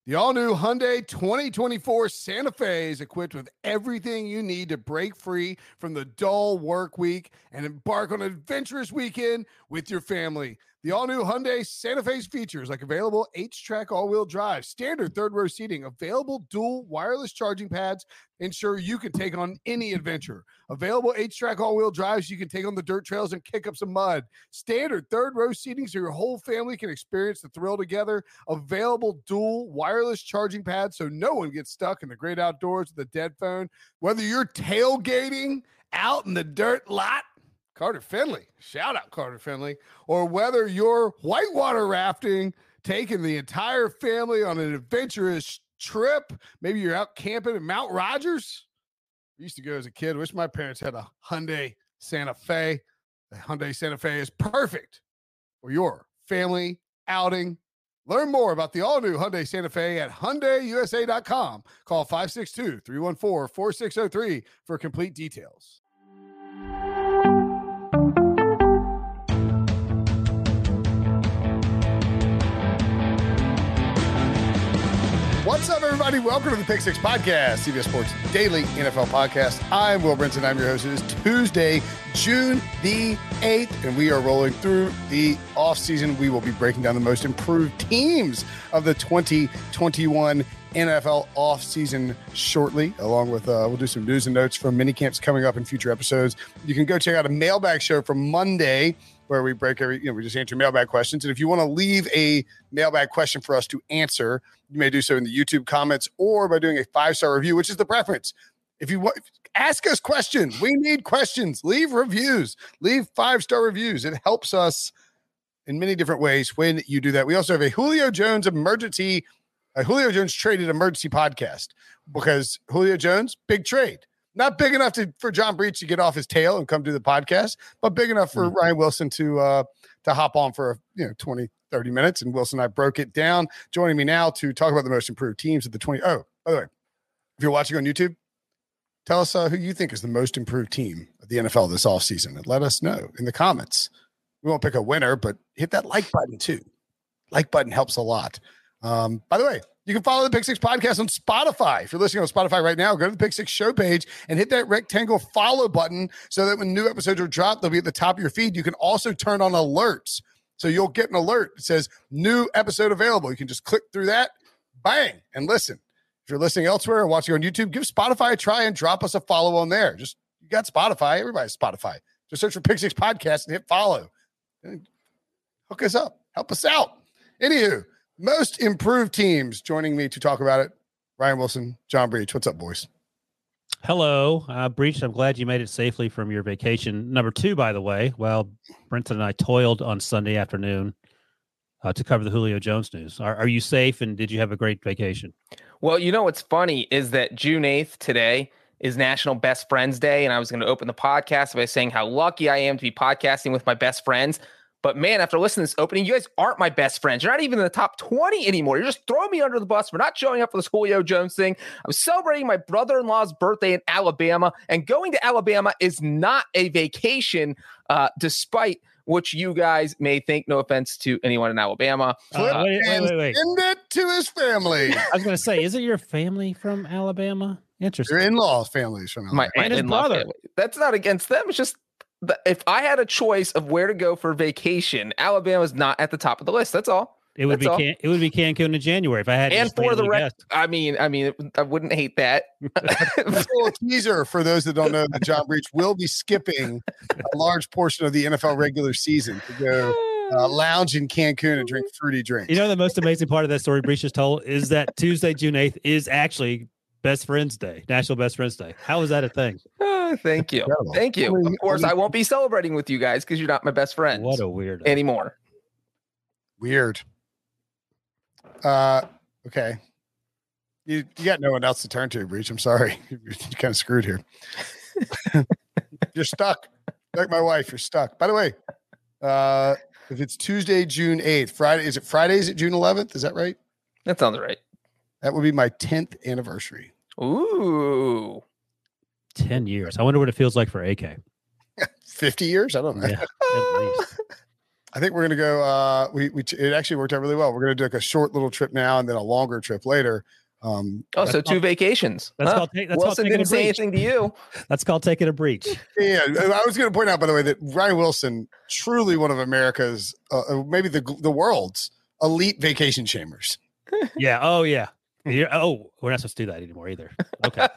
The all-new Hyundai 2024 Santa Fe is equipped with everything you need to break free from the dull work week and embark on an adventurous weekend with your family. The all-new Hyundai Santa Fe's features like available H-Track all-wheel drive, standard third-row seating, available dual wireless charging pads, ensure you can take on any adventure. Available H-Track all-wheel drives, you can take on the dirt trails and kick up some mud. Standard third-row seating so your whole family can experience the thrill together. Available dual wireless charging pads so no one gets stuck in the great outdoors with a dead phone. Whether you're tailgating out in the dirt lot, Carter Finley, shout out Carter Finley, or whether you're whitewater rafting, taking the entire family on an adventurous trip, maybe you're out camping at Mount Rogers. I used to go as a kid. Wish my parents had a Hyundai Santa Fe. The Hyundai Santa Fe is perfect for your family outing. Learn more about the all-new Hyundai Santa Fe at HyundaiUSA.com. Call 562-314-4603 for complete details. What's up, everybody? Welcome to the Pick Six Podcast, CBS Sports Daily NFL Podcast. I'm Will Brinson. I'm your host. It is Tuesday, June the 8th, and we are rolling through the offseason. We will be breaking down the most improved teams of the 2021 NFL offseason shortly, along with we'll do some news and notes from mini camps coming up in future episodes. You can go check out a mailbag show from Monday where we break we just answer mailbag questions. And if you want to leave a mailbag question for us to answer, you may do so in the YouTube comments or by doing a 5-star review, which is the preference. If you want, ask us questions. We need questions. Leave reviews. Leave 5-star reviews. It helps us in many different ways when you do that. We also have a Julio Jones traded emergency podcast because Julio Jones, big trade. Not big enough for John Breach to get off his tail and come do the podcast, but big enough for Ryan Wilson to hop on for 20, 30 minutes. And Wilson and I broke it down. Joining me now to talk about the most improved teams of the 20. Oh, by the way, if you're watching on YouTube, tell us who you think is the most improved team of the NFL this offseason. And let us know in the comments. We won't pick a winner, but hit that like button too. Like button helps a lot. By the way, you can follow the Pick Six Podcast on Spotify. If you're listening on Spotify right now, go to the Pick Six show page and hit that rectangle follow button so that when new episodes are dropped, they'll be at the top of your feed. You can also turn on alerts. So you'll get an alert that says new episode available. You can just click through that, bang, and listen. If you're listening elsewhere or watching on YouTube, give Spotify a try and drop us a follow on there. You got Spotify. Everybody's Spotify. Just search for Pick Six Podcast and hit follow. And hook us up. Help us out. Anywho, most improved teams. Joining me to talk about it, Ryan Wilson, John Breach. What's up, boys? Hello, Breach. I'm glad you made it safely from your vacation. Number 2, by the way, while Brenton and I toiled on Sunday afternoon to cover the Julio Jones news. Are you safe, and did you have a great vacation? Well, what's funny is that June 8th today is National Best Friends Day, and I was going to open the podcast by saying how lucky I am to be podcasting with my best friends. But man, after listening to this opening, you guys aren't my best friends. You're not even in the top 20 anymore. You're just throwing me under the bus for not showing up for this Julio Jones thing. I was celebrating my brother-in-law's birthday in Alabama, and going to Alabama is not a vacation, despite what you guys may think. No offense to anyone in Alabama. Wait. Send it to his family. I was going to say, isn't your family from Alabama? Interesting. Your in-laws families from Alabama. My and his in-law brother. family. That's not against them. It's just if I had a choice of where to go for vacation, Alabama's not at the top of the list. That's all. It would be Cancun in January if I had. And for the rest, I mean, I wouldn't hate that. A little teaser for those that don't know that John Breach will be skipping a large portion of the NFL regular season to go lounge in Cancun and drink fruity drinks. The most amazing part of that story Breach just told is that Tuesday, June 8th is actually Best Friends Day, National Best Friends Day. How is that a thing? Thank you. Incredible. Thank you. Of course, I won't be celebrating with you guys because you're not my best friends. What a weirdo. Anymore. Weird. Okay. You got no one else to turn to, Breach. I'm sorry. You're kind of screwed here. You're stuck. Like my wife, you're stuck. By the way, if it's Tuesday, June 8th, Friday, is it Fridays at June 11th? Is that right? That sounds right. That would be my 10th anniversary. Ooh. 10 years. I wonder what it feels like for AK. 50 years? I don't know. Yeah, at least. I think we're going to go. It actually worked out really well. We're going to do like a short little trip now and then a longer trip later. So 2 vacations. That's called Wilson didn't say anything to you. That's called taking a breach. Yeah, I was going to point out, by the way, that Ryan Wilson, truly one of America's, maybe the world's elite vacation shamers. Yeah. Oh, yeah. We're not supposed to do that anymore either. Okay.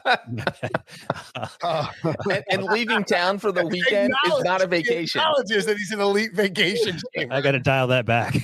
And leaving town for the weekend is not a vacation. He acknowledges that he's an elite vacation shamer. I got to dial that back.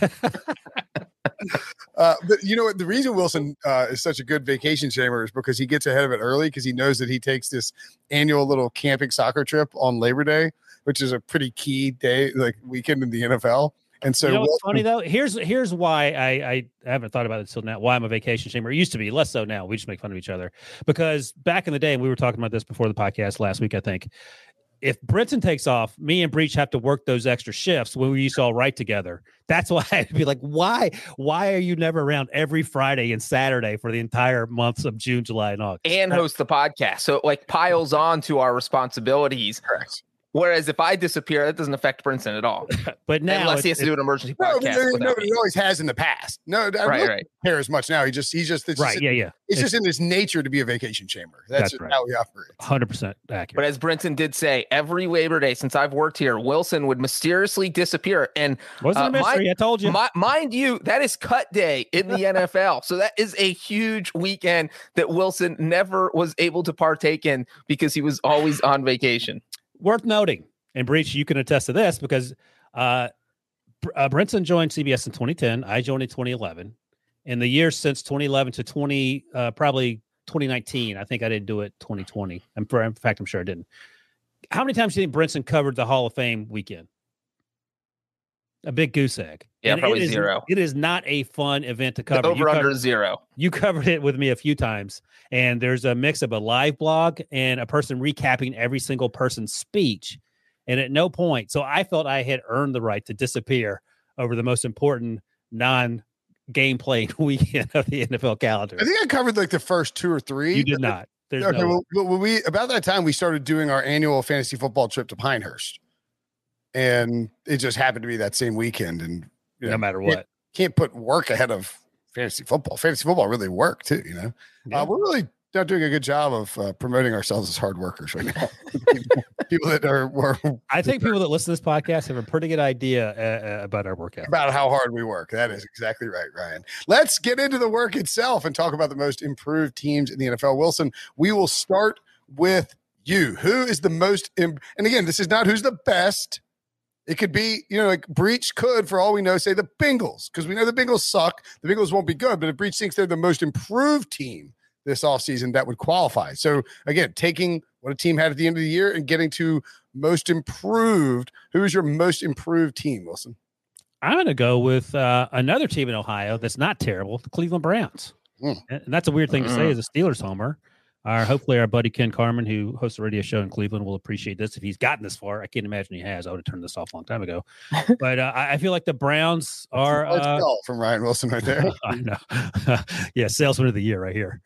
But you know what? The reason Wilson is such a good vacation shamer is because he gets ahead of it early, because he knows that he takes this annual little camping soccer trip on Labor Day, which is a pretty key day, like weekend in the NFL. And so, you know what's funny though? Here's why I haven't thought about it until now. Why I'm a vacation shamer. It used to be, less so now. We just make fun of each other, because back in the day, and we were talking about this before the podcast last week, I think, if Brinson takes off, me and Breach have to work those extra shifts when we used to all write together. That's why I'd be like, why are you never around every Friday and Saturday for the entire months of June, July, and August? And host the podcast. So it like piles on to our responsibilities. Correct. Whereas if I disappear, that doesn't affect Brinson at all. But now, unless he has to do an emergency podcast. No, he always has in the past. No, I don't care as much now. He's just right. Yeah. It's just in his nature to be a vacation shamer. That's just right. how he operates. 100% accurate. But as Brinson did say, every Labor Day since I've worked here, Wilson would mysteriously disappear. And wasn't a mystery. I told you. Mind you, that is cut day in the NFL. So that is a huge weekend that Wilson never was able to partake in because he was always on vacation. Worth noting, and Breach, you can attest to this, because Brinson joined CBS in 2010. I joined in 2011. In the years since 2011 to probably 2019, I think I didn't do it 2020. In fact, I'm sure I didn't. How many times do you think Brinson covered the Hall of Fame weekend? A big goose egg. Yeah, and probably zero. It is not a fun event to cover. The over-under is zero. You covered it with me a few times, and there's a mix of a live blog and a person recapping every single person's speech. And at no point, so I felt I had earned the right to disappear over the most important non-game playing weekend of the NFL calendar. I think I covered like the first 2 or 3. You did not. Okay, well, about that time, we started doing our annual fantasy football trip to Pinehurst. And it just happened to be that same weekend. And no matter what, can't put work ahead of fantasy football. Fantasy football really work too, you know. Yeah. We're really not doing a good job of promoting ourselves as hard workers right now. People that are, I think people that listen to this podcast have a pretty good idea about our work ethic. About how hard we work. That is exactly right, Ryan. Let's get into the work itself and talk about the most improved teams in the NFL. Wilson, we will start with you. Who is the most? And again, this is not who's the best. It could be, like Breach could, for all we know, say the Bengals, because we know the Bengals suck. The Bengals won't be good, but if Breach thinks they're the most improved team this offseason, that would qualify. So, again, taking what a team had at the end of the year and getting to most improved, who is your most improved team, Wilson? I'm going to go with another team in Ohio that's not terrible, the Cleveland Browns. And that's a weird thing to say as a Steelers homer. Hopefully our buddy Ken Carman, who hosts a radio show in Cleveland, will appreciate this if he's gotten this far. I can't imagine he has. I would have turned this off a long time ago. But I feel like the Browns are from Ryan Wilson right there. I know. Yeah, salesman of the year right here.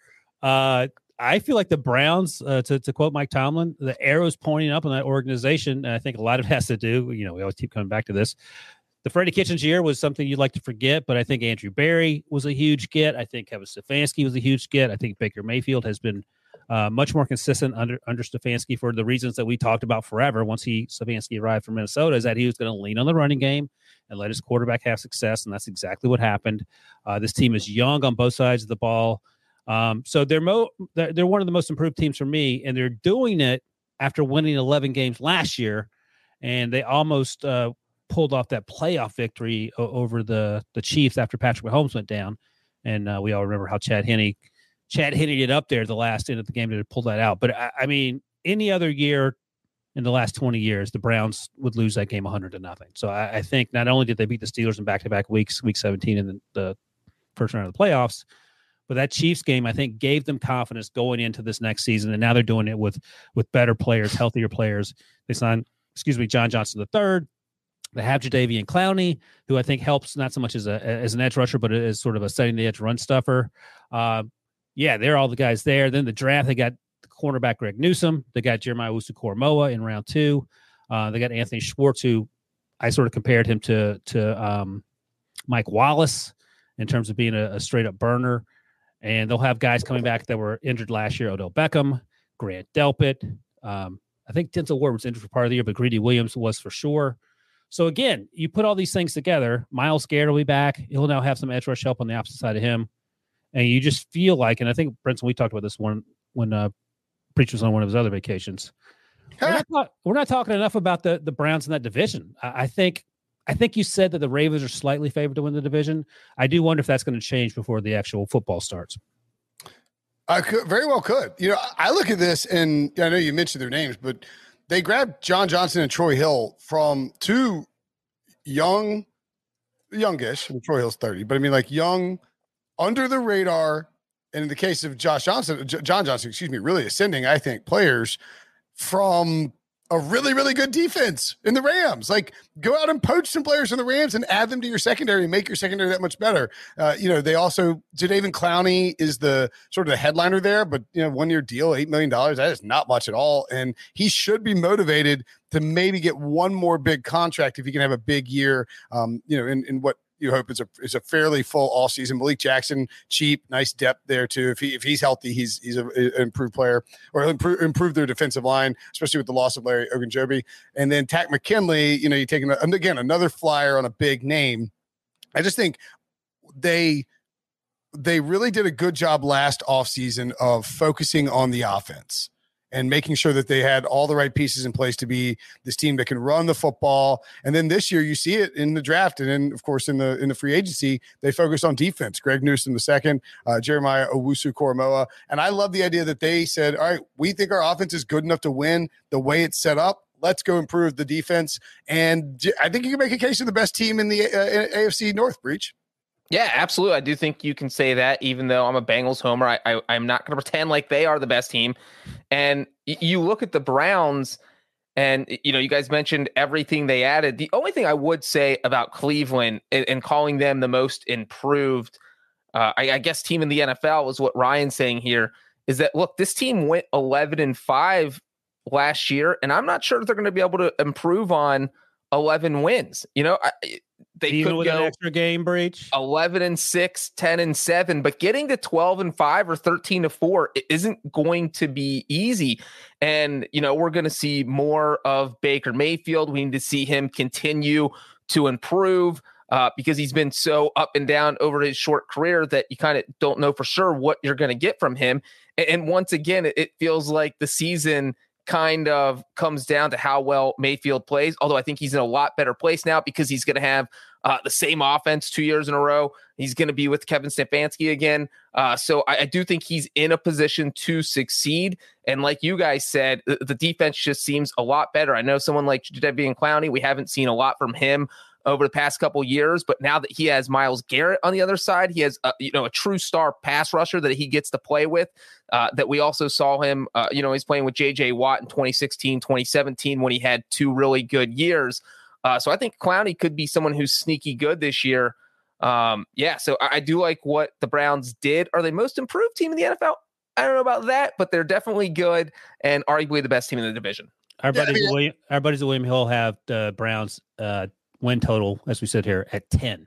I feel like the Browns, to quote Mike Tomlin, the arrow's pointing up in that organization. And I think a lot of it has to do, we always keep coming back to this. The Freddie Kitchens year was something you'd like to forget, but I think Andrew Berry was a huge get. I think Kevin Stefanski was a huge get. I think Baker Mayfield has been much more consistent under Stefanski for the reasons that we talked about forever. Once Stefanski arrived from Minnesota, is that he was going to lean on the running game and let his quarterback have success, and that's exactly what happened. This team is young on both sides of the ball, so they're one of the most improved teams for me, and they're doing it after winning 11 games last year, and they almost pulled off that playoff victory over the Chiefs after Patrick Mahomes went down, and we all remember how Chad Henne it up there the last end of the game to pull that out. But I mean, any other year in the last 20 years, the Browns would lose that game 100-0. So I think not only did they beat the Steelers in back-to-back weeks, week 17 in the first round of the playoffs, but that Chiefs game, I think, gave them confidence going into this next season. And now they're doing it with better players, healthier players. They signed, John Johnson III. They have Jadeveon Clowney, who I think helps not so much as an edge rusher, but as sort of a setting the edge run stuffer. Yeah, they're all the guys there. Then the draft, they got the cornerback Greg Newsome. They got Jeremiah Owusu-Koramoah in round 2. They got Anthony Schwartz, who I sort of compared him to Mike Wallace in terms of being a straight up burner. And they'll have guys coming back that were injured last year: Odell Beckham, Grant Delpit. I think Denzel Ward was injured for part of the year, but Greedy Williams was for sure. So again, you put all these things together. Myles Garrett will be back. He'll now have some edge rush help on the opposite side of him. And you just feel like, and I think, Brenton, we talked about this one when Preach was on one of his other vacations. We're not talking enough about the Browns in that division. I think you said that the Ravens are slightly favored to win the division. I do wonder if that's going to change before the actual football starts. I could very well could. I look at this, and I know you mentioned their names, but they grabbed John Johnson and Troy Hill from two youngish. I mean, Troy Hill's 30, but I mean, like, young, under the radar, and in the case of John Johnson, really ascending, I think, players from a really, really good defense in the Rams. Like, go out and poach some players in the Rams and add them to your secondary and make your secondary that much better. They also, Jadeveon Clowney is the sort of the headliner there, but 1-year deal, $8 million, that is not much at all. And he should be motivated to maybe get one more big contract if he can have a big year, in what you hope is a fairly full all season. Malik Jackson, cheap, nice depth there too. If he's healthy, he's an improved player, or improve their defensive line, especially with the loss of Larry Ogunjobi. And then Takk McKinley, you take another flyer on a big name. I just think they really did a good job last offseason of focusing on the offense and making sure that they had all the right pieces in place to be this team that can run the football. And then this year you see it in the draft. And then, of course, in the free agency, they focused on defense. Greg Newsome II, Jeremiah Owusu-Koramoah. And I love the idea that they said, all right, we think our offense is good enough to win the way it's set up. Let's go improve the defense. And I think you can make a case for the best team in the AFC North, Breach. Yeah, absolutely. I do think you can say that, even though I'm a Bengals homer. I'm not going to pretend like they are the best team. And you look at the Browns, and you guys mentioned everything they added. The only thing I would say about Cleveland and calling them the most improved, I guess, team in the NFL is what Ryan's saying here, is that, look, this team went 11-5 last year, and I'm not sure if they're going to be able to improve on 11 wins. They even could with go an extra game, Breach, 11-6, 10-7, but getting to 12-5 or 13-4 isn't going to be easy. And we're going to see more of Baker Mayfield. We need to see him continue to improve because he's been so up and down over his short career that you kind of don't know for sure what you're going to get from him. And once again, it feels like the season kind of comes down to how well Mayfield plays, although I think he's in a lot better place now because he's going to have the same offense 2 years in a row. He's going to be with Kevin Stefanski again. So I do think he's in a position to succeed. And like you guys said, the defense just seems a lot better. I know someone like Jadeveon Clowney, we haven't seen a lot from him over the past couple years, but now that he has Myles Garrett on the other side, he has a true star pass rusher that he gets to play with, that we also saw him, he's playing with JJ Watt in 2016, 2017, when he had two really good years. So I think Clowney could be someone who's sneaky good this year. So I do like what the Browns did. Are they most improved team in the NFL? I don't know about that, but they're definitely good and arguably the best team in the division. Our buddies at William Hill have the Browns win total, as we said here, at 10.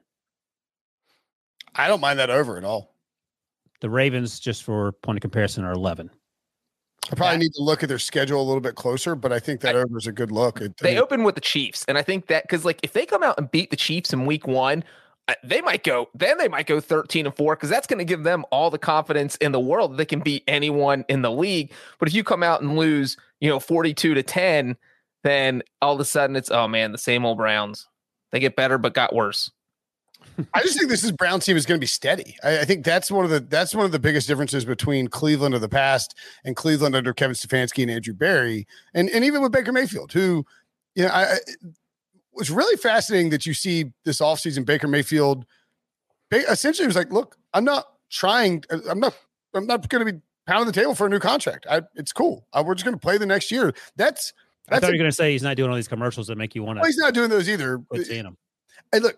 I don't mind that over at all. The Ravens, just for point of comparison, are 11. I probably need to look at their schedule a little bit closer, but I think that over is a good look. They open with the Chiefs, and I think that because, if they come out and beat the Chiefs in week 1, they might go 13-4, because that's going to give them all the confidence in the world that they can beat anyone in the league. But if you come out and lose, 42-10, then all of a sudden it's, oh man, the same old Browns. They get better, but got worse. I just think this Browns team is going to be steady. I think that's one of the biggest differences between Cleveland of the past and Cleveland under Kevin Stefanski and Andrew Berry, and even with Baker Mayfield, who, it was really fascinating that you see this offseason Baker Mayfield essentially was like, look, I'm not going to be pounding the table for a new contract. It's cool. We're just going to play the next year. I thought you were going to say he's not doing all these commercials that make you want to. Well, he's not doing those either. Seeing them. And look,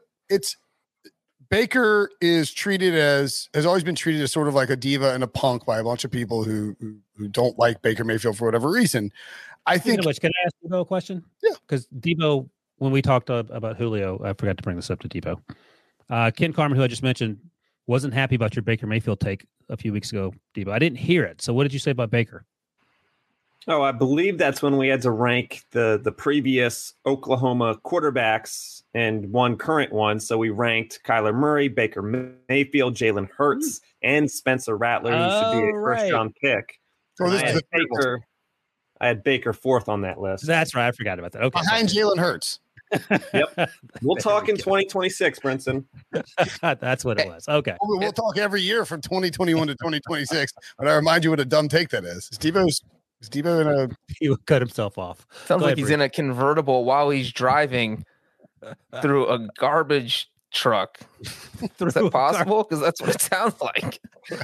Baker has always been treated as sort of like a diva and a punk by a bunch of people who don't like Baker Mayfield for whatever reason. I think. Can I ask Debo a question? Yeah. Because Debo when we talked about Julio, I forgot to bring this up to Depot. Ken Carmen, who I just mentioned, wasn't happy about your Baker Mayfield take a few weeks ago, Depot. I didn't hear it. So what did you say about Baker? Oh, I believe that's when we had to rank the previous Oklahoma quarterbacks and one current one. So we ranked Kyler Murray, Baker Mayfield, Jalen Hurts, and Spencer Rattler, who should be a first-round pick. So this is I had Baker fourth on that list. That's right. I forgot about that. Okay. Behind Jalen Hurts. Yep. We'll talk in 2026, Brinson. That's what it was. Okay. We'll talk every year from 2021 to 2026. But I remind you what a dumb take that is. Is Debo in a... He would cut himself off. Sounds like he's in a convertible while he's driving through a garbage truck. Is that possible? Because that's what it sounds like.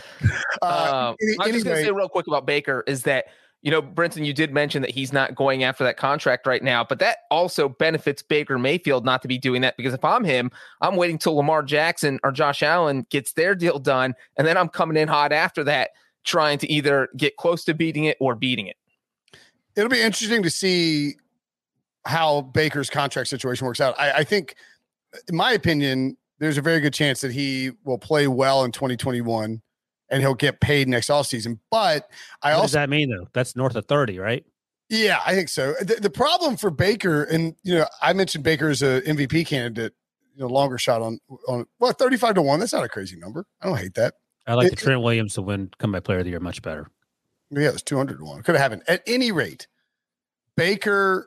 I'm just going to say real quick about Baker is that, Brinson, you did mention that he's not going after that contract right now, but that also benefits Baker Mayfield not to be doing that, because if I'm him, I'm waiting till Lamar Jackson or Josh Allen gets their deal done, and then I'm coming in hot after that, trying to either get close to beating it or beating it. It'll be interesting to see how Baker's contract situation works out. I think, in my opinion, there's a very good chance that he will play well in 2021 and he'll get paid next offseason. But what does that mean, though? That's north of 30, right? Yeah, I think so. The problem for Baker, and I mentioned Baker as an MVP candidate, longer shot on 35-1. That's not a crazy number. I don't hate that. I like the Trent Williams to win comeback player of the year much better. Yeah, it was 200-1. Could have happened. At any rate, Baker,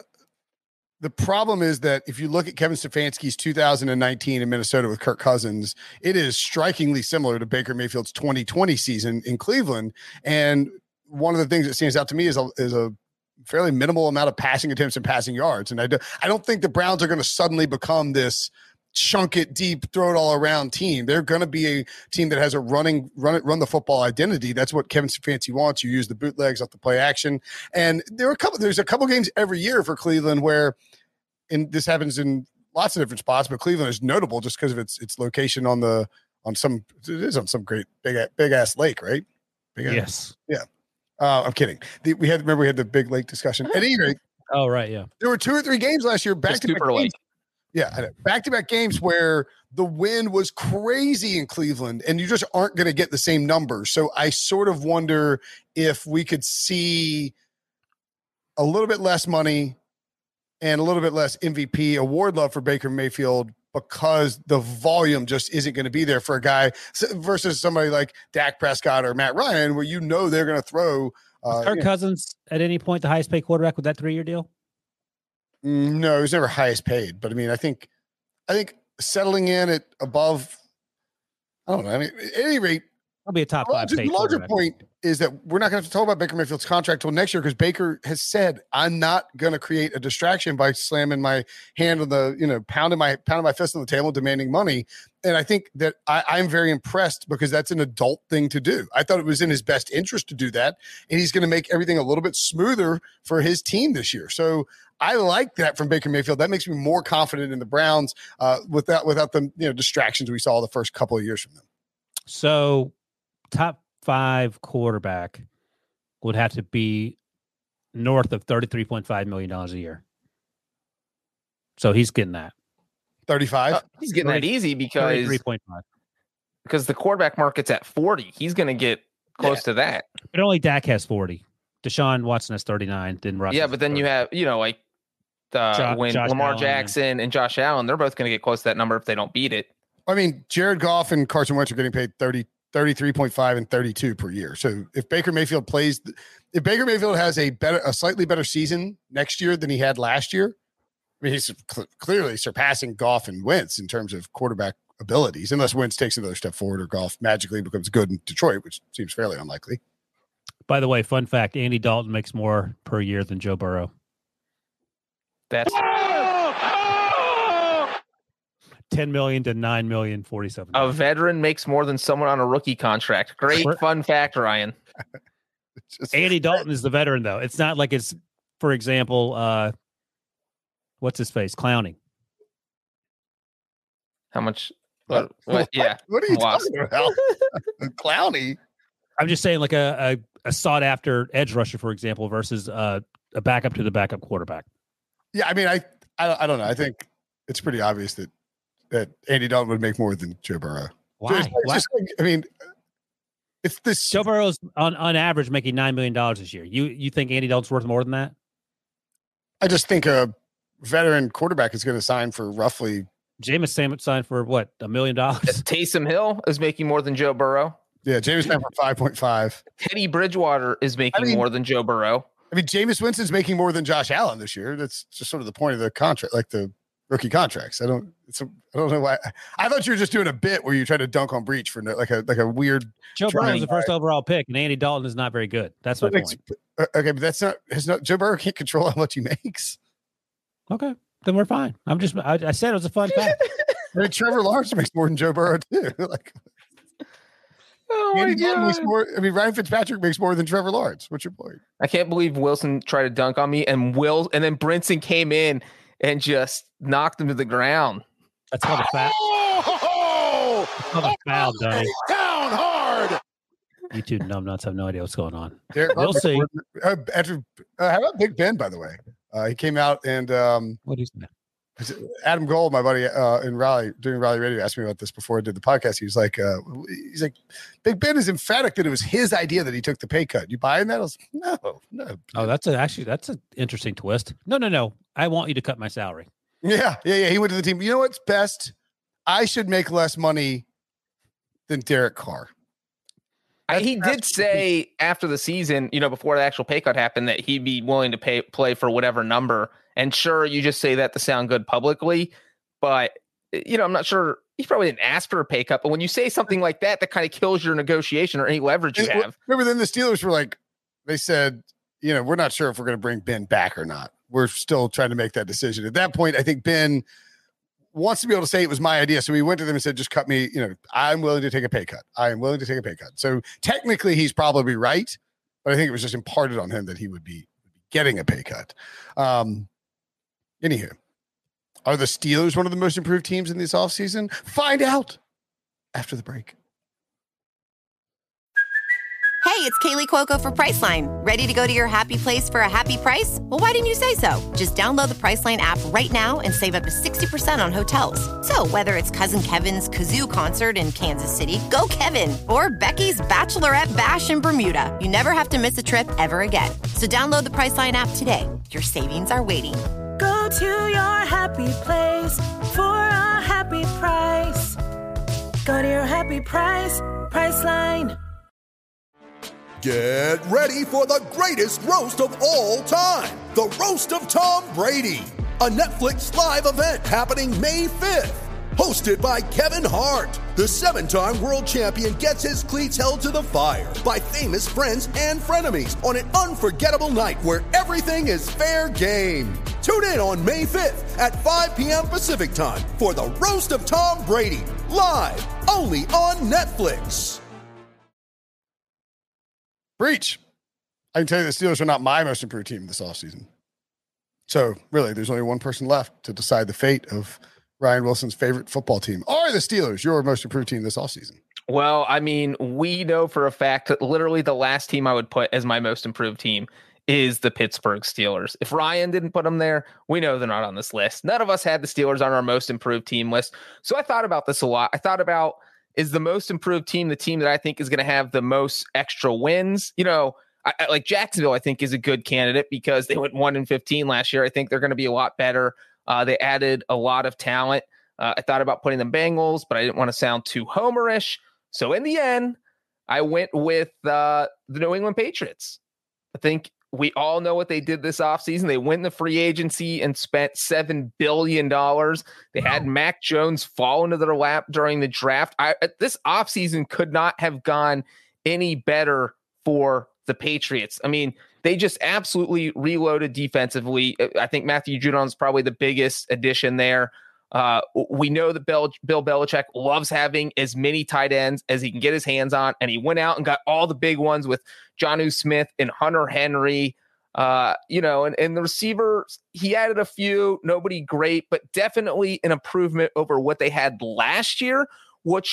the problem is that if you look at Kevin Stefanski's 2019 in Minnesota with Kirk Cousins, it is strikingly similar to Baker Mayfield's 2020 season in Cleveland. And one of the things that stands out to me is a fairly minimal amount of passing attempts and passing yards. And I don't think the Browns are going to suddenly become this chunk it deep, throw it all around team. They're going to be a team that has a run the football identity. That's what Kevin Stefanski wants. You use the bootlegs off the play action. And there's a couple games every year for Cleveland where, and this happens in lots of different spots, but Cleveland is notable just because of its location on some great big ass lake, right? Yes. Yeah. I'm kidding. We had the big lake discussion. At any rate. Oh, right. Yeah. There were 2 or 3 games last year back to back. Yeah, back-to-back games where the win was crazy in Cleveland, and you just aren't going to get the same numbers. So I sort of wonder if we could see a little bit less money and a little bit less MVP award love for Baker Mayfield, because the volume just isn't going to be there for a guy versus somebody like Dak Prescott or Matt Ryan, where they're going to throw. Kirk Cousins at any point the highest paid quarterback with that 3-year deal? No, he was never highest paid, but I mean, I think settling in at above, I don't know. I mean, at any rate, I'll be a top 5. The larger point is that we're not going to have to talk about Baker Mayfield's contract till next year, because Baker has said, I'm not going to create a distraction by slamming my hand on the, pounding my fist on the table, demanding money. And I think that I'm very impressed, because that's an adult thing to do. I thought it was in his best interest to do that, and he's going to make everything a little bit smoother for his team this year. So I like that from Baker Mayfield. That makes me more confident in the Browns without the distractions we saw the first couple of years from them. So top 5 quarterback would have to be north of $33.5 million a year. So he's getting that. 35? He's getting that easy because 33.5. The quarterback market's at 40. He's going to get close to that. But only Dak has 40. Deshaun Watson has 39. Then Russ. Yeah, but then 30. you have, when Josh Lamar Allen, Jackson and Josh Allen, they're both going to get close to that number if they don't beat it. I mean, Jared Goff and Carson Wentz are getting paid 33.5 and 32 per year. So if Baker Mayfield has a slightly better season next year than he had last year, I mean, he's clearly surpassing Goff and Wentz in terms of quarterback abilities, unless Wentz takes another step forward or Goff magically becomes good in Detroit, which seems fairly unlikely. By the way, fun fact, Andy Dalton makes more per year than Joe Burrow. That's $10 million to $9 million, 47. A veteran makes more than someone on a rookie contract. Great fun fact, Ryan. Andy Dalton is the veteran, though. It's not like it's, for example, what's his face? Clowney. How much? What? Yeah. What are you talking about? Clowney. I'm just saying, like a sought after edge rusher, for example, versus a backup to the backup quarterback. Yeah, I mean, I don't know. I think it's pretty obvious that Andy Dalton would make more than Joe Burrow. Why? I mean, if this Joe Burrow's on average making $9 million this year. You think Andy Dalton's worth more than that? I just think a veteran quarterback is going to sign for roughly. Jameis signed for what, $1 million? Taysom Hill is making more than Joe Burrow. Yeah, Jameis signed for 5.5. Teddy Bridgewater is making more than Joe Burrow. I mean, Jameis Winston's making more than Josh Allen this year. That's just sort of the point of the contract, like the rookie contracts. I don't know why. I thought you were just doing a bit where you tried to dunk on Breach for like a weird. Joe Burrow was the first overall pick, and Andy Dalton is not very good. That's my point. Okay, but that's not. Joe Burrow can't control how much he makes. Okay, then we're fine. I said it was a fun fact. I mean, Trevor Lawrence makes more than Joe Burrow too. Like, oh my God. Ryan Fitzpatrick makes more than Trevor Lawrence. What's your point? I can't believe Wilson tried to dunk on me, and then Brinson came in and just knocked him to the ground. That's called a foul. Oh! That's called a foul, Donnie. Down hard. You two numbnuts have no idea what's going on. We'll see. How about Big Ben, by the way? He came out and what is that? Adam Gold, my buddy in Raleigh, doing Raleigh Radio, asked me about this before I did the podcast. He was like, Big Ben is emphatic that it was his idea that he took the pay cut. You buying that? I was like, no. Oh, that's an interesting twist. No. I want you to cut my salary. Yeah. He went to the team. You know what's best? I should make less money than Derek Carr. He did say after the season, before the actual pay cut happened, that he'd be willing to play for whatever number. And sure, you just say that to sound good publicly, but I'm not sure. He probably didn't ask for a pay cut. But when you say something like that, that kind of kills your negotiation or any leverage you have. Remember, then the Steelers were like, they said, we're not sure if we're going to bring Ben back or not. We're still trying to make that decision. At that point, I think Ben wants to be able to say it was my idea. So we went to them and said, just cut me. I'm willing to take a pay cut. I am willing to take a pay cut. So technically he's probably right, but I think it was just imparted on him that he would be getting a pay cut. Anywho, are the Steelers one of the most improved teams in this offseason? Find out after the break. Hey, it's Kaylee Cuoco for Priceline. Ready to go to your happy place for a happy price? Well, why didn't you say so? Just download the Priceline app right now and save up to 60% on hotels. So whether it's Cousin Kevin's Kazoo Concert in Kansas City, go Kevin, or Becky's Bachelorette Bash in Bermuda, you never have to miss a trip ever again. So download the Priceline app today. Your savings are waiting. Go to your happy place for a happy price. Go to your happy price, Priceline. Get ready for the greatest roast of all time. The Roast of Tom Brady. A Netflix live event happening May 5th. Hosted by Kevin Hart. The 7-time world champion gets his cleats held to the fire by famous friends and frenemies on an unforgettable night where everything is fair game. Tune in on May 5th at 5 p.m. Pacific time for the Roast of Tom Brady. Live only on Netflix. Breach. I can tell you the Steelers are not my most improved team this offseason. So really, there's only one person left to decide the fate of Ryan Wilson's favorite football team. Are the Steelers your most improved team this offseason? Well, I mean, we know for a fact that literally the last team I would put as my most improved team is the Pittsburgh Steelers. If Ryan didn't put them there, we know they're not on this list. None of us had the Steelers on our most improved team list. So I thought about this a lot. I thought about, is the most improved team the team that I think is going to have the most extra wins? I like Jacksonville, I think, is a good candidate because they went 1-15 last year. I think they're going to be a lot better. They added a lot of talent. I thought about putting the Bengals, but I didn't want to sound too homerish. So in the end, I went with the New England Patriots. I think we all know what they did this offseason. They went in the free agency and spent $7 billion. They had Mac Jones fall into their lap during the draft. This offseason could not have gone any better for the Patriots. I mean, they just absolutely reloaded defensively. I think Matthew Judon is probably the biggest addition there. We know that Bill Belichick loves having as many tight ends as he can get his hands on, and he went out and got all the big ones with Jonnu Smith and Hunter Henry. And the receivers, he added a few, nobody great, but definitely an improvement over what they had last year, which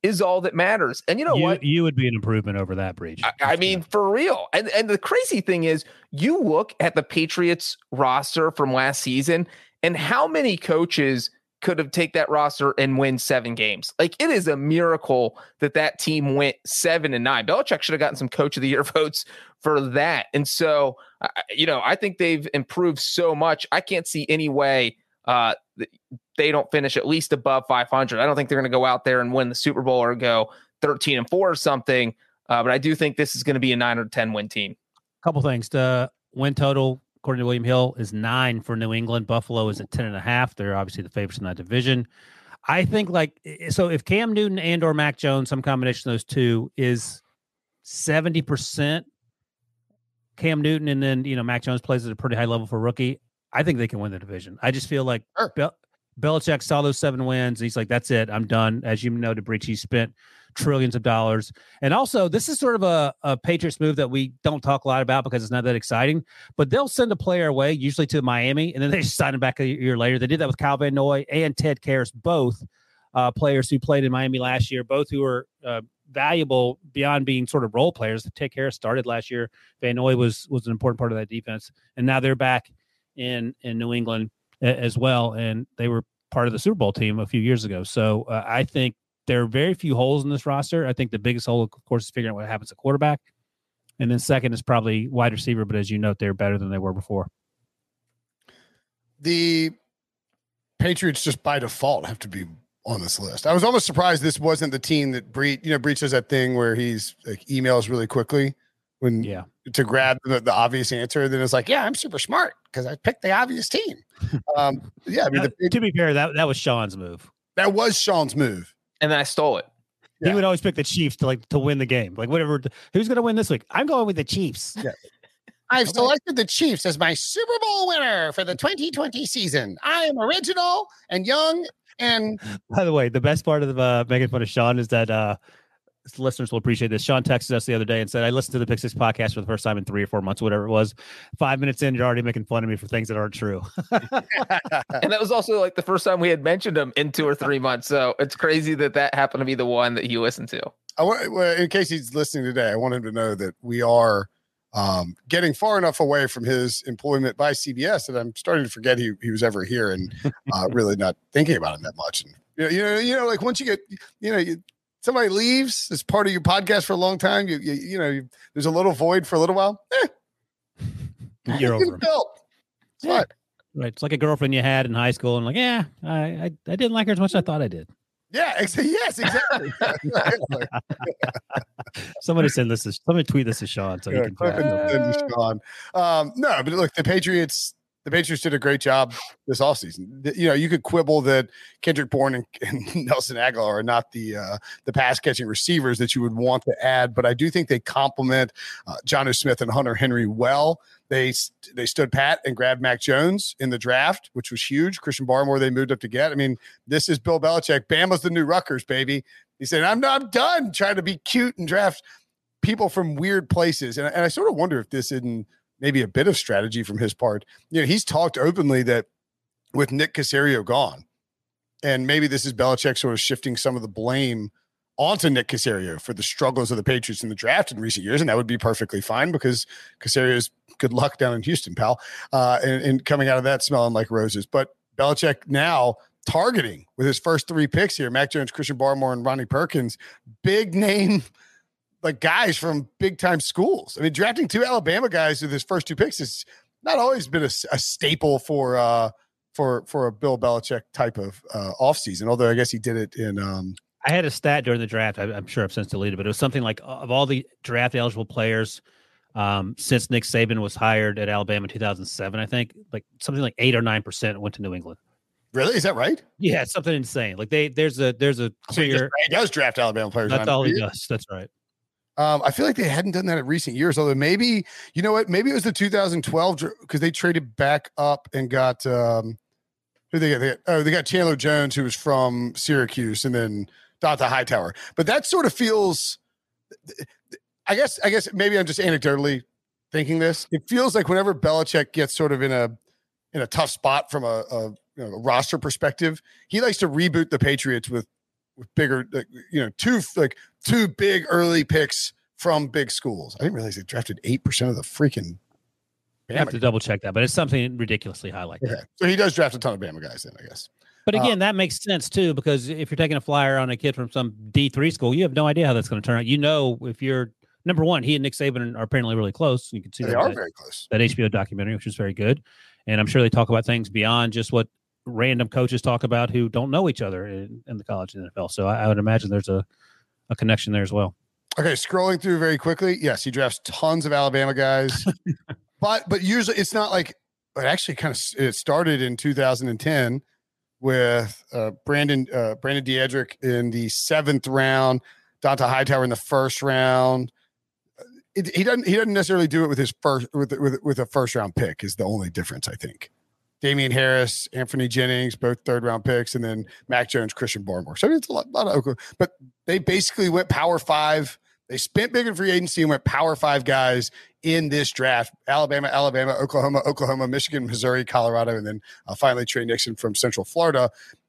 is all that matters. And you know what? You would be an improvement over that, Breach. I mean, for real. And the crazy thing is, you look at the Patriots roster from last season, and how many coaches could have take that roster and win 7 games? Like, it is a miracle that team went 7-9. Belichick should have gotten some Coach of the Year votes for that. And so, I think they've improved so much. I can't see any way they don't finish at least above 500. I don't think they're going to go out there and win the Super Bowl or go 13-4 or something. But I do think this is going to be a 9 or 10 win team. Couple things. The win total, according to William Hill, is 9 for New England. Buffalo is at 10.5. They're obviously the favorites in that division. I think so if Cam Newton and or Mac Jones, some combination of those two, is 70% Cam Newton, and then, Mac Jones plays at a pretty high level for rookie, I think they can win the division. I just feel like Belichick saw those 7 wins. And he's like, that's it. I'm done. As you know, DeBreach, he spent trillions of dollars. And also, this is sort of a Patriots move that we don't talk a lot about because it's not that exciting. But they'll send a player away, usually to Miami, and then they just sign him back a year later. They did that with Kyle Van Noy and Ted Karras, both players who played in Miami last year, both who were valuable beyond being sort of role players. Ted Karras started last year. Van Noy was an important part of that defense. And now they're back in New England as well, and they were part of the Super Bowl team a few years ago. So I think there are very few holes in this roster. I think the biggest hole, of course, is figuring out what happens at quarterback, and then second is probably wide receiver. But as you note, they're better than they were before. The Patriots just by default have to be on this list. I was almost surprised this wasn't the team that Breach does that thing where he's like emails really quickly to grab the obvious answer. Then it's like, yeah, I'm super smart because I picked the obvious team. To be fair, that was Sean's move. That was Sean's move. And then I stole it. Yeah. He would always pick the Chiefs to win the game. Like, whatever, who's going to win this week? I'm going with the Chiefs. Yeah. I've selected the Chiefs as my Super Bowl winner for the 2020 season. I am original and young. And by the way, the best part of making fun of Sean is that listeners will appreciate this. Sean texted us the other day and said, I listened to the Pick Six podcast for the first time in 3 or 4 months, whatever it was. 5 minutes in, you're already making fun of me for things that aren't true. And that was also like the first time we had mentioned him in 2 or 3 months. So it's crazy that happened to be the one that he listened to. In case he's listening today, I want him to know that we are getting far enough away from his employment by CBS that I'm starting to forget he was ever here and really not thinking about him that much. And like once you get, somebody leaves as part of your podcast for a long time, there's a little void for a little while. You're over. It's fine. Right. It's like a girlfriend you had in high school, and like, I didn't like her as much as I thought I did. Yeah. Yes. Exactly. Somebody tweet this to Sean so he can. Sean. No, but look, the Patriots did a great job this offseason. You could quibble that Kendrick Bourne and Nelson Aguilar are not the pass catching receivers that you would want to add, but I do think they complement Jonnu Smith and Hunter Henry well. They stood pat and grabbed Mac Jones in the draft, which was huge. Christian Barmore they moved up to get. I mean, this is Bill Belichick. Bama's the new Rutgers, baby. He said, I'm done trying to be cute and draft people from weird places. And I sort of wonder if this isn't maybe a bit of strategy from his part. He's talked openly that with Nick Caserio gone, and maybe this is Belichick sort of shifting some of the blame onto Nick Caserio for the struggles of the Patriots in the draft in recent years, and that would be perfectly fine because Caserio's good luck down in Houston, pal, and coming out of that smelling like roses. But Belichick now targeting with his first 3 picks here, Mac Jones, Christian Barmore, and Ronnie Perkins, big name like guys from big time schools. I mean, drafting 2 Alabama guys with his first 2 picks has not always been a staple for a Bill Belichick type of offseason, although I guess he did it in I had a stat during the draft. I'm sure I've since deleted, but it was something like of all the draft eligible players since Nick Saban was hired at Alabama in 2007, I think like something like 8 or 9% went to New England. Really? Is that right? Yeah, it's something insane. Like there's a clear. He does draft Alabama players. That's all he does. That's right. I feel like they hadn't done that in recent years, although maybe, you know what? Maybe it was the 2012 because they traded back up and got who they got Chandler Jones, who was from Syracuse, and then Donta Hightower. But that sort of feels, I guess maybe I'm just anecdotally thinking this. It feels like whenever Belichick gets sort of in a tough spot from a roster perspective, he likes to reboot the Patriots with with bigger, two big early picks from big schools. I didn't realize they drafted 8% of the freaking I have to double check that, but it's something ridiculously high like that. Okay. So he does draft a ton of Bama guys then, I guess. But again, that makes sense too, because if you're taking a flyer on a kid from some D3 school, you have no idea how that's going to turn out. You know, if you're number one, he and Nick Saban are apparently really close. You can see they are very close. That HBO documentary, which is very good. And I'm sure they talk about things beyond just what random coaches talk about who don't know each other in the college and NFL. So I would imagine there's a connection there as well. Okay, scrolling through very quickly. Yes, he drafts tons of Alabama guys. But usually it's not like it actually it started in 2010 with Brandon Diedrich in the 7th round, Donta Hightower in the 1st round. He doesn't necessarily do it with his with a first round pick is the only difference, I think. Damian Harris, Anthony Jennings, both 3rd round picks, and then Mac Jones, Christian Barmore. So I mean, it's a lot of Oklahoma, but they basically went Power 5. They spent big in free agency and went Power 5 guys in this draft: Alabama, Oklahoma, Michigan, Missouri, Colorado, and then finally Trey Nixon from Central Florida.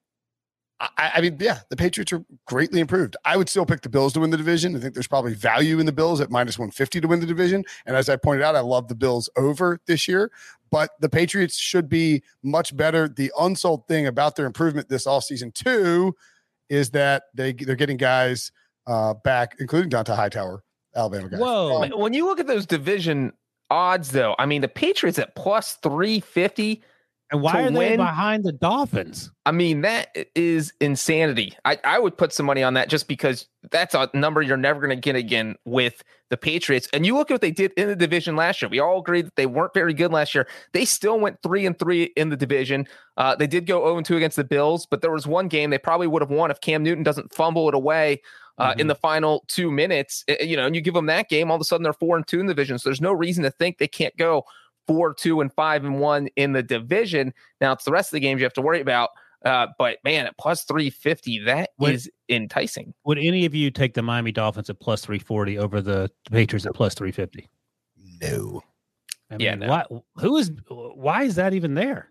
I mean, yeah, the Patriots are greatly improved. I would still pick the Bills to win the division. I think there's probably value in the Bills at -150 to win the division. And as I pointed out, I love the Bills over this year, but the Patriots should be much better. The unsold thing about their improvement this offseason too is that they're getting guys back, including Donta Hightower, Alabama guys. Whoa. When you look at those division odds, though, I mean, the Patriots at +350. And why are they behind the Dolphins? I mean, that is insanity. I would put some money on that just because that's a number you're never going to get again with the Patriots. And you look at what they did in the division last year. We all agreed that they weren't very good last year. They still went 3-3 in the division. They did go 0-2 against the Bills, but there was one game they probably would have won if Cam Newton doesn't fumble it away in the final 2 minutes. And you give them that game, all of a sudden they're 4-2 in the division. So there's no reason to think they can't go 4-2 and 5-1 in the division. Now it's the rest of the games you have to worry about. But man, at +350, that is enticing. Would any of you take the Miami Dolphins at +340 over the Patriots at +350? No. I mean, no. Why is that even there?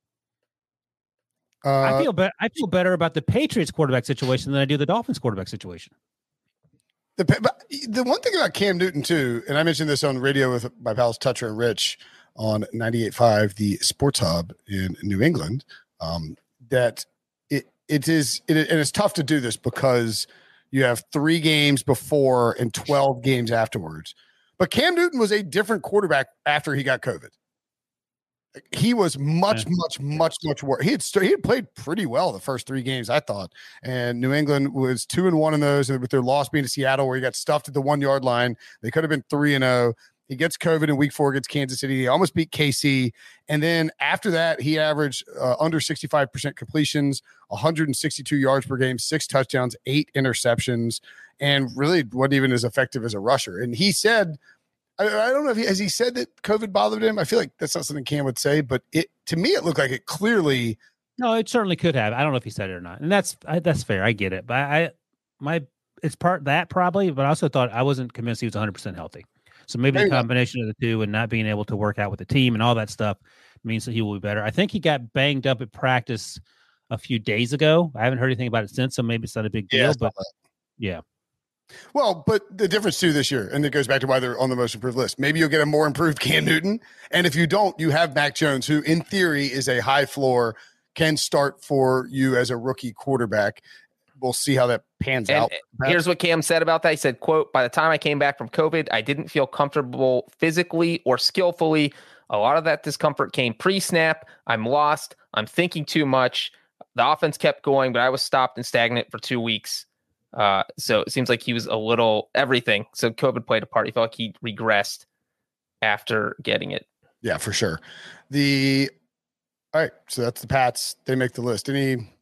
I feel better about the Patriots quarterback situation than I do the Dolphins quarterback situation. The one thing about Cam Newton too, and I mentioned this on the radio with my pals Toucher and Rich on 98.5, the Sports Hub in New England, that it is, and it's tough to do this because you have 3 games before and 12 games afterwards. But Cam Newton was a different quarterback after he got COVID. He was much worse. He had played pretty well the first 3 games, I thought. And New England was 2-1 in those, and with their loss being to Seattle, where he got stuffed at the 1-yard line. They could have been 3-0. He gets COVID in week 4 against Kansas City. He almost beat KC. And then after that, he averaged under 65% completions, 162 yards per game, 6 touchdowns, 8 interceptions, and really wasn't even as effective as a rusher. And he said, I don't know if has he said that COVID bothered him. I feel like that's not something Cam would say, but to me, it looked like it clearly. No, it certainly could have. I don't know if he said it or not. And that's fair. I get it. But it's part that probably, but I also thought I wasn't convinced he was 100% healthy. So maybe the combination of the two and not being able to work out with the team and all that stuff means that he will be better. I think he got banged up at practice a few days ago. I haven't heard anything about it since, so maybe it's not a big deal, but yeah. Well, but the difference too this year, and it goes back to why they're on the most improved list. Maybe you'll get a more improved Cam Newton. And if you don't, you have Mac Jones, who in theory is a high floor, can start for you as a rookie quarterback. We'll see how that pans out. Here's what Cam said about that. He said, quote, "By the time I came back from COVID, I didn't feel comfortable physically or skillfully. A lot of that discomfort came pre-snap. I'm lost. I'm thinking too much. The offense kept going, but I was stopped and stagnant for 2 weeks." So it seems like he was a little everything. So COVID played a part. He felt like he regressed after getting it. Yeah, for sure. All right. So that's the Pats. They make the list.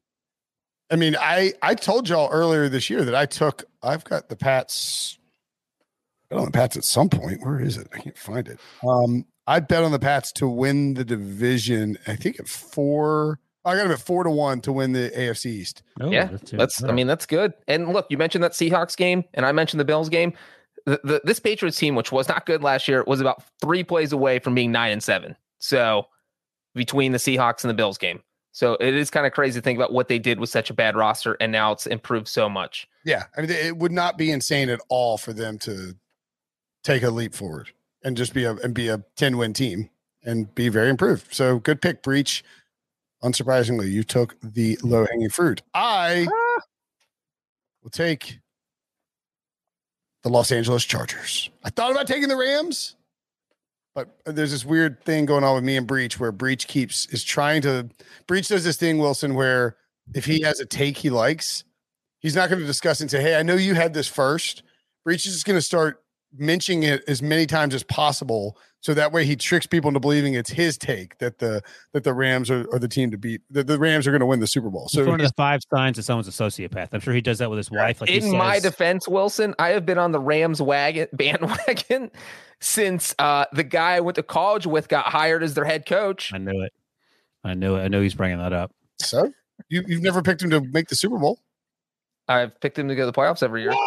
I told y'all earlier this year that I've got the Pats. I bet on the Pats at some point. Where is it? I can't find it. I bet on the Pats to win the division. I think at 4. I got him at 4-1 to win the AFC East. Oh, yeah, that's good. And look, you mentioned that Seahawks game, and I mentioned the Bills game. This Patriots team, which was not good last year, was about 3 plays away from being 9-7. So between the Seahawks and the Bills game, So it is kind of crazy to think about what they did with such a bad roster, and now it's improved so much. Yeah, I mean, it would not be insane at all for them to take a leap forward and just be a 10-win team and be very improved. So good pick, Breach. Unsurprisingly, you took the low-hanging fruit. I will take the Los Angeles Chargers. I thought about taking the Rams, but there's this weird thing going on with me and Breach where Breach Breach does this thing, Wilson, where if he has a take he likes, he's not going to discuss it and say, hey, I know you had this first. Breach is just going to start mentioning it as many times as possible. So that way he tricks people into believing it's his take that the Rams are the team to beat. The Rams are going to win the Super Bowl. So it's one of the 5 signs that someone's a sociopath. I'm sure he does that with his wife. Like in my defense, Wilson, I have been on the Rams bandwagon since the guy I went to college with got hired as their head coach. I knew it. I knew he's bringing that up. So you've never picked him to make the Super Bowl? I've picked him to go to the playoffs every year.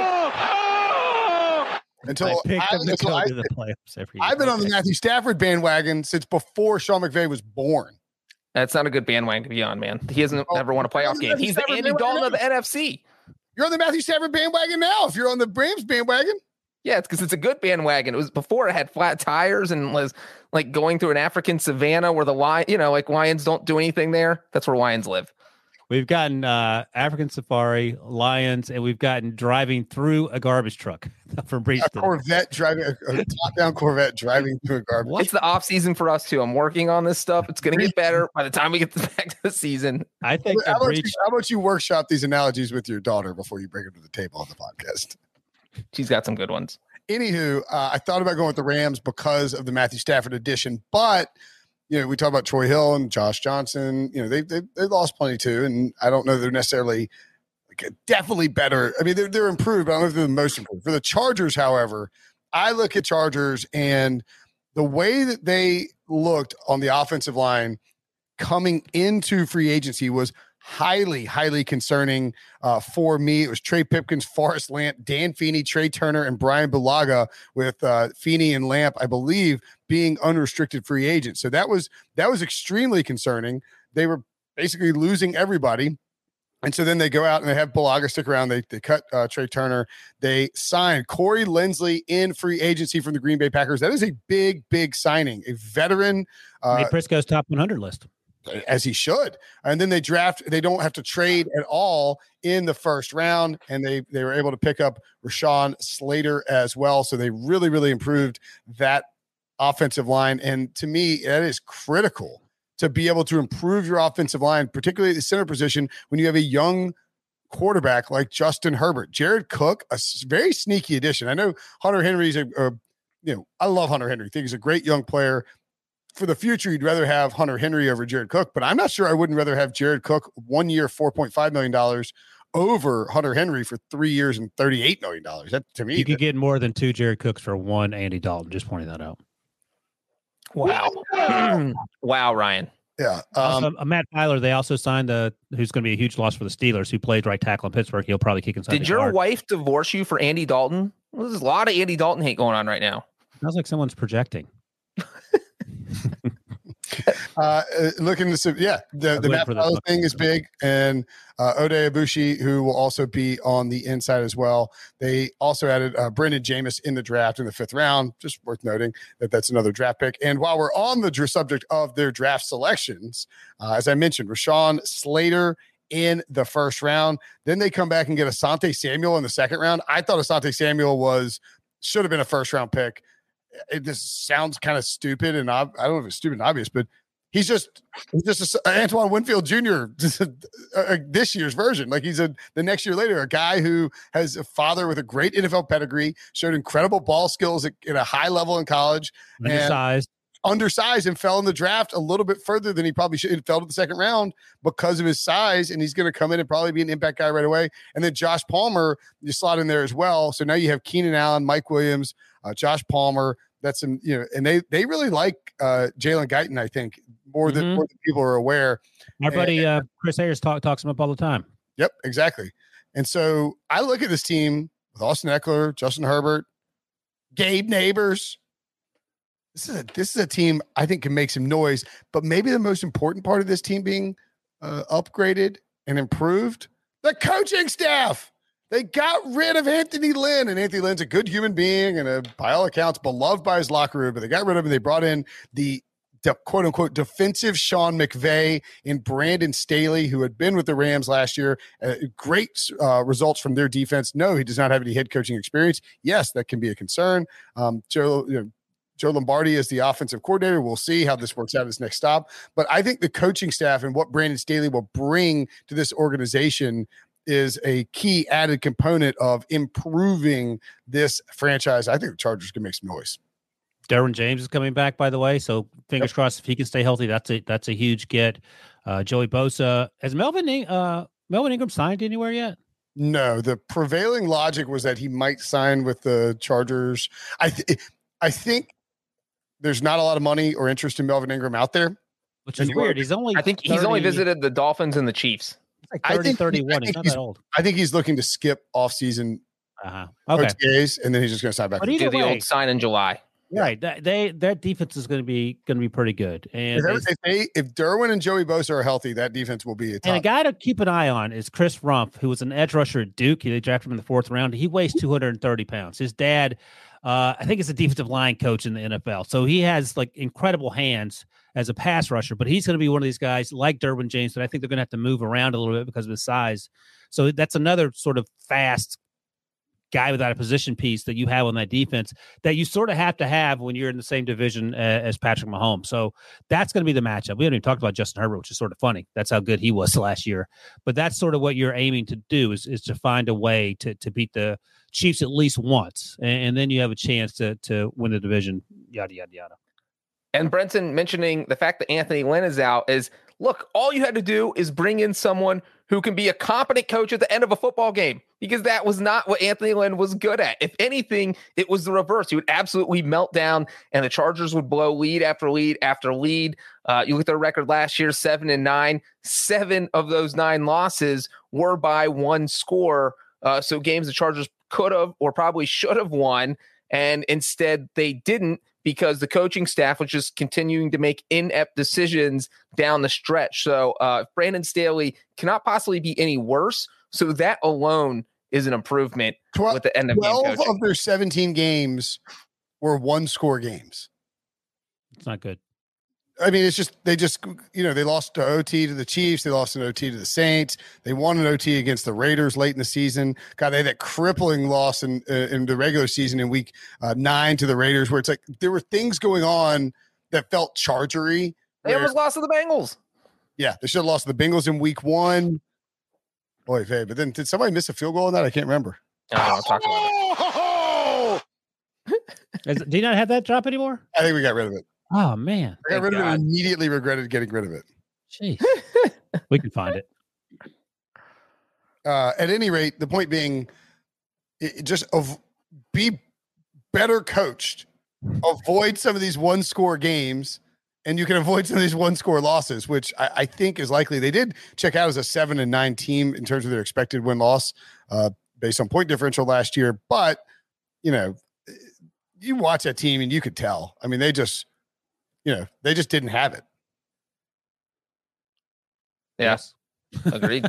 Until I picked him to go to the playoffs every year. I've been on the Matthew Stafford bandwagon since before Sean McVay was born. That's not a good bandwagon to be on, man. He hasn't ever won a playoff game. He's the Andy Dalton of the NFC. You're on the Matthew Stafford bandwagon now. If you're on the Rams bandwagon. Yeah, it's because it's a good bandwagon. It was before it had flat tires and was like going through an African savanna where the lions don't do anything there. That's where lions live. We've gotten African safari, lions, and we've gotten driving through a garbage truck from Breach. A Corvette driving a top-down Corvette driving through a garbage. It's the off season for us too. I'm working on this stuff. It's going to get better by the time we get back to the season. I think. How about you workshop these analogies with your daughter before you bring them to the table on the podcast? She's got some good ones. Anywho, I thought about going with the Rams because of the Matthew Stafford addition, but we talk about Troy Hill and Josh Johnson. They lost plenty too, and I don't know they're necessarily definitely better. I mean, they're improved, but I don't know if they're the most improved. For the Chargers, however, I look at Chargers and the way that they looked on the offensive line coming into free agency was highly, highly concerning for me. It was Trey Pipkins, Forrest Lamp, Dan Feeney, Trey Turner, and Brian Bulaga, with Feeney and Lamp, I believe, being unrestricted free agents. So that was extremely concerning. They were basically losing everybody. And so then they go out and they have Bulaga stick around. They cut Trey Turner. They signed Corey Linsley in free agency from the Green Bay Packers. That is a big, big signing. A veteran. Made Prisco's top 100 list. As he should. And then they don't have to trade at all in the first round. And they were able to pick up Rashawn Slater as well. So they really, really improved that offensive line. And to me, that is critical to be able to improve your offensive line, particularly the center position, when you have a young quarterback like Justin Herbert. Jared Cook, a very sneaky addition. I know Hunter Henry's I love Hunter Henry. I think he's a great young player. For the future, you'd rather have Hunter Henry over Jared Cook, but I'm not sure I wouldn't rather have Jared Cook 1 year, $4.5 million over Hunter Henry for 3 years and $38 million. That, to me, you could get more than 2 Jared Cooks for 1 Andy Dalton. Just pointing that out. Wow. Wow, Ryan. Yeah. Matt Tyler, they also signed who's going to be a huge loss for the Steelers, who played right tackle in Pittsburgh. He'll probably kick inside. Did your wife divorce you for Andy Dalton? Well, there's a lot of Andy Dalton hate going on right now. Sounds like someone's projecting. Looking to see, the Matt Tyler thing is big, and Ode Ibushi, who will also be on the inside as well. They also added Brendan Jameis in the draft in the 5th round. Just worth noting that's another draft pick. And while we're on the subject of their draft selections, as I mentioned, Rashawn Slater in the 1st round. Then they come back and get Asante Samuel in the 2nd round. I thought Asante Samuel should have been a 1st round pick. It just sounds kind of stupid, and I don't know if it's stupid and obvious, but he's just Antoine Winfield Jr. This year's version. Like he's the next year later, a guy who has a father with a great NFL pedigree, showed incredible ball skills at a high level in college, undersized, and fell in the draft a little bit further than he probably should. It fell to the 2nd round because of his size, and he's going to come in and probably be an impact guy right away. And then Josh Palmer, you slot in there as well. So now you have Keenan Allen, Mike Williams, Josh Palmer. That's and they really like Jalen Guyton, I think, more than people are aware. My buddy Chris Ayers talks him up all the time. Yep, exactly. And so I look at this team with Austin Eckler, Justin Herbert, Gabe Neighbors, this is a team I think can make some noise, but maybe the most important part of this team being upgraded and improved, the coaching staff. They got rid of Anthony Lynn, and Anthony Lynn's a good human being and by all accounts beloved by his locker room, but they got rid of him. They brought in the quote unquote defensive Sean McVay and Brandon Staley, who had been with the Rams last year. Great results from their defense. No, he does not have any head coaching experience. Yes, that can be a concern. Joe Lombardi is the offensive coordinator. We'll see how this works out at his next stop. But I think the coaching staff and what Brandon Staley will bring to this organization is a key added component of improving this franchise. I think the Chargers can make some noise. Derwin James is coming back, by the way. So fingers crossed if he can stay healthy, that's a huge get. Joey Bosa. Has Melvin Ingram signed anywhere yet? No, the prevailing logic was that he might sign with the Chargers. I think there's not a lot of money or interest in Melvin Ingram out there. Which is weird. I think he's only visited the Dolphins and the Chiefs. Like 31. He's not that old. I think he's looking to skip offseason OTAs, and then he's just going to sign back. But do the old sign in July. Right. Their defense is going to be pretty good. And if Derwin and Joey Bosa are healthy, that defense will be a top. And a guy to keep an eye on is Chris Rumph, who was an edge rusher at Duke. They drafted him in the 4th round. He weighs 230 pounds. His dad, I think, is a defensive line coach in the NFL. So he has like incredible hands as a pass rusher, but he's going to be one of these guys like Derwin James that I think they're going to have to move around a little bit because of his size. So that's another sort of fast guy without a position piece that you have on that defense that you sort of have to have when you're in the same division as Patrick Mahomes. So that's going to be the matchup. We haven't even talked about Justin Herbert, which is sort of funny. That's how good he was last year. But that's sort of what you're aiming to do is to find a way to beat the Chiefs at least once. And then you have a chance to win the division, yada, yada, yada. And Brenton mentioning the fact that Anthony Lynn is out is, look, all you had to do is bring in someone who can be a competent coach at the end of a football game, because that was not what Anthony Lynn was good at. If anything, it was the reverse. He would absolutely melt down, and the Chargers would blow lead after lead after lead. You look at their record last year, 7-9. 7 of those 9 losses were by 1 score. So games the Chargers could have or probably should have won, and instead they didn't, because the coaching staff was just continuing to make inept decisions down the stretch. So Brandon Staley cannot possibly be any worse. So that alone is an improvement with the end of 12 of their 17 games were 1-score games. It's not good. I mean, they lost to OT to the Chiefs. They lost an OT to the Saints. They won an OT against the Raiders late in the season. God, they had that crippling loss in the regular season in week 9 to the Raiders, where it's like there were things going on that felt Chargery. They almost lost to the Bengals. Yeah, they should have lost to the Bengals in week 1. Boy, hey, but then did somebody miss a field goal on that? I can't remember. I'll talk about it. Do you not have that drop anymore? I think we got rid of it. Oh, man. I got rid of it and immediately regretted getting rid of it. Jeez. We can find it. At any rate, the point being, be better coached. Avoid some of these 1-score games, and you can avoid some of these 1-score losses, which I think is likely. They did check out as a 7-9 team in terms of their expected win-loss based on point differential last year. But, you watch that team and you could tell. I mean, they just didn't have it. Yes. Agreed.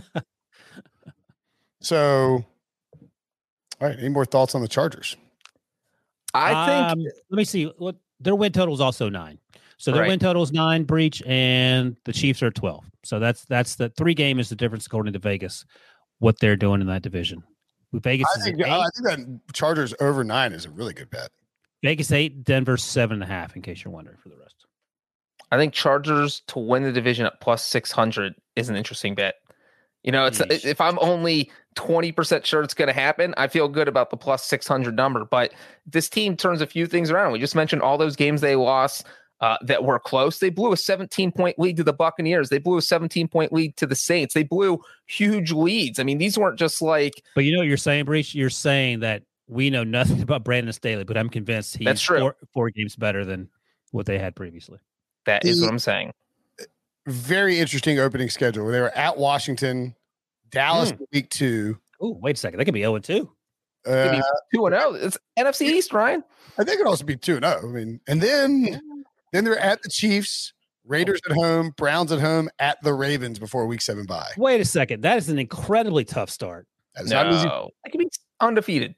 So, all right. Any more thoughts on the Chargers? I think. Let me see. What their win total is also 9. So their win total is 9, Breach, and the Chiefs are 12. So that's the 3 game is the difference according to Vegas. What they're doing in that division. Vegas I think that Chargers over 9 is a really good bet. Vegas 8, Denver 7.5. In case you're wondering for the rest. I think Chargers to win the division at plus 600 is an interesting bet. If I'm only 20% sure it's going to happen, I feel good about the plus 600 number. But this team turns a few things around. We just mentioned all those games they lost that were close. They blew a 17-point lead to the Buccaneers. They blew a 17-point lead to the Saints. They blew huge leads. I mean, these weren't just like. But you know what you're saying, Breach? You're saying that we know nothing about Brandon Staley, but I'm convinced he's 4 games better than what they had previously. That is what I'm saying. Very interesting opening schedule. They were at Washington, Dallas week 2. Oh, wait a second. That could be 0-2. Maybe 2-0. It's NFC East, Ryan. I think it'd also be 2-0. I mean, and then they're at the Chiefs, Raiders at home, Browns at home, at the Ravens before Week 7 bye. Wait a second. That is an incredibly tough start. That's not easy. I can be undefeated.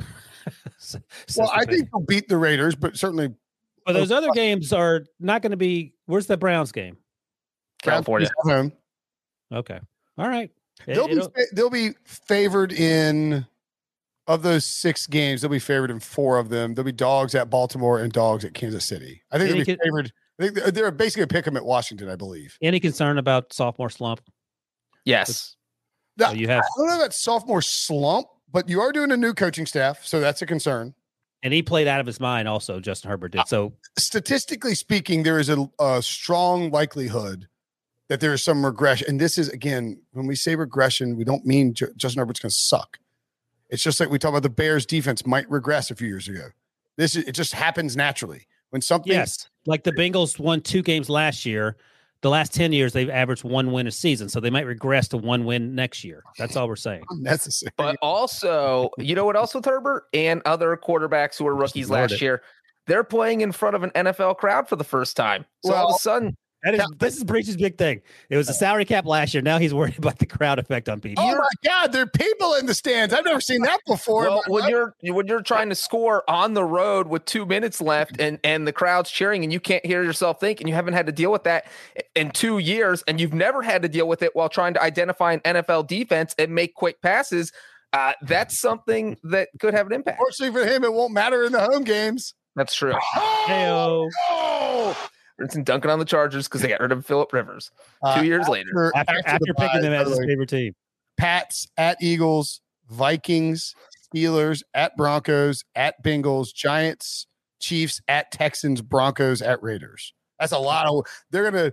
Well, I think they'll beat the Raiders, but certainly. But those other games are not going to be. Where's the Browns game? California. At home. Okay. All right. They'll be favored in. Of those 6 games, they'll be favored in 4 of them. They'll be dogs at Baltimore and dogs at Kansas City. I think they'll be favored. I think they're basically a pick 'em at Washington, I believe. Any concern about sophomore slump? Yes. So you have. I don't know about sophomore slump, but you are doing a new coaching staff, so that's a concern. And he played out of his mind also, Justin Herbert did. So statistically speaking, there is a strong likelihood that there is some regression. And this is, again, when we say regression, we don't mean Justin Herbert's going to suck. It's just like we talk about the Bears defense might regress a few years ago. It just happens naturally. When something. Yes. Like the Bengals won 2 games last year. The last 10 years, they've averaged 1 win a season. So they might regress to 1 win next year. That's all we're saying. Unnecessary. But also, you know what else with Herbert and other quarterbacks who were rookies last year? They're playing in front of an NFL crowd for the first time. So all of a sudden. This is Breach's big thing. It was a salary cap last year. Now he's worried about the crowd effect on people. Oh my God, there are people in the stands. I've never seen that before. Well, when you're trying to score on the road with 2 minutes left and the crowd's cheering and you can't hear yourself think, and you haven't had to deal with that in 2 years, and you've never had to deal with it while trying to identify an NFL defense and make quick passes, that's something that could have an impact. Fortunately for him, it won't matter in the home games. That's true. Hey-o. Brinson dunking on the Chargers because they got rid of Phillip Rivers 2 years later. After picking them as his favorite team. Pats at Eagles, Vikings, Steelers at Broncos, at Bengals, Giants, Chiefs at Texans, Broncos at Raiders. That's a lot of. They're gonna,